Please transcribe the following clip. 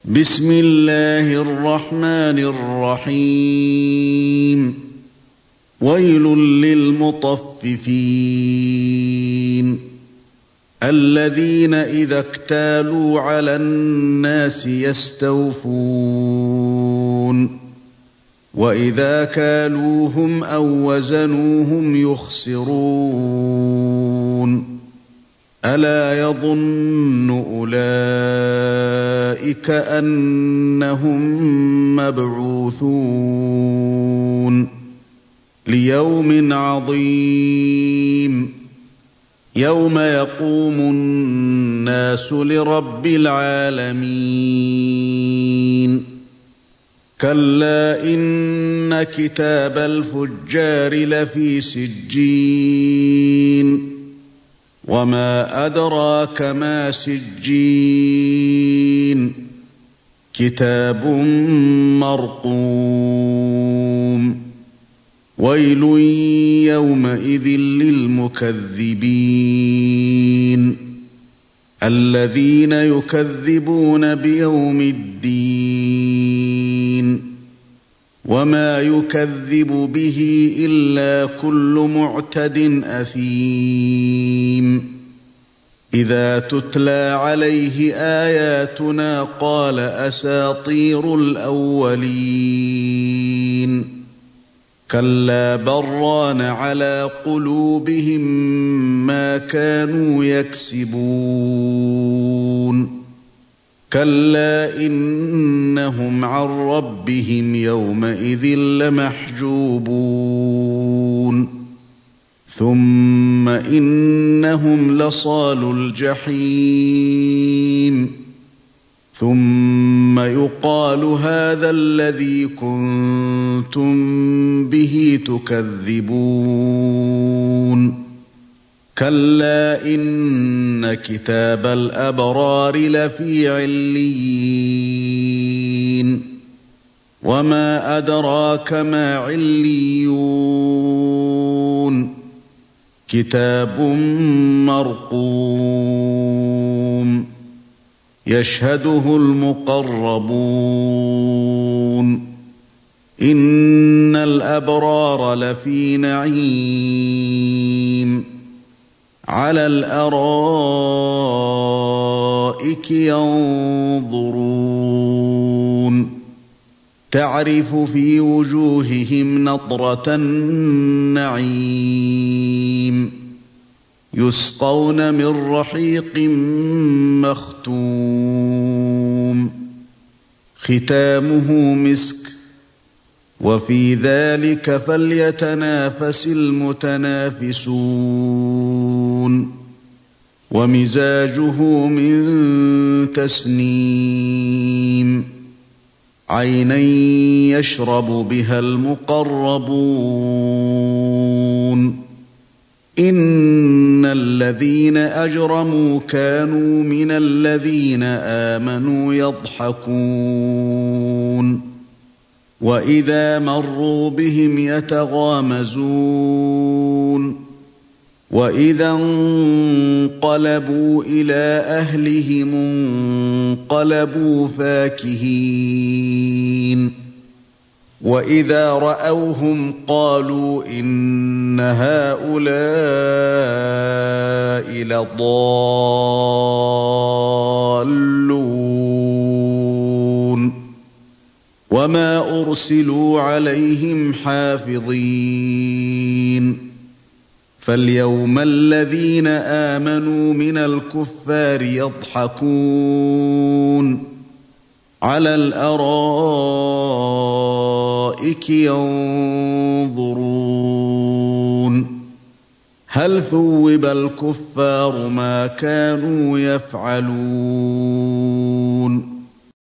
بسم الله الرحمن الرحيم ويل للمطففين الذين إذا اكتالوا على الناس يستوفون وإذا كالوهم أو وزنوهم يخسرون ألا يظن أولئك أنهم مبعوثون ليوم عظيم يوم يقوم الناس لرب العالمين كلا إن كتاب الفجار لفي سجين وما أدراك ما سجين كتاب مرقوم ويل يومئذ للمكذبين الذين يكذبون بيوم الدين وما يكذب به إلا كل معتد أثيم إذا تتلى عليه آياتنا قال أساطير الأولين كلا بران على قلوبهم ما كانوا يكسبون كلا إنهم عن ربهم يومئذ لمحجوبون ثم إنهم لصالو الجحيم ثم يقال هذا الذي كنتم به تكذبون كلا إن كتاب الأبرار لفي عليين وما أدراك ما عليون كتاب مرقوم يشهده المقربون إن الأبرار لفي نعيم على الأرائك ينظرون تعرف في وجوههم نضرة النعيم يسقون من رحيق مختوم ختامه مسك وفي ذلك فليتنافس المتنافسون ومزاجه من تسنيم عينا يشرب بها المقربون إن الذين أجرموا كانوا من الذين آمنوا يضحكون وإذا مروا بهم يتغامزون وإذا انقلبوا إلى أهلهم انقلبوا فاكهين وإذا رأوهم قالوا إن هؤلاء لضالون وما أرسلوا عليهم حافظين فاليوم الذين آمنوا من الكفار يضحكون على الأرائك ينظرون هل ثوب الكفار ما كانوا يفعلون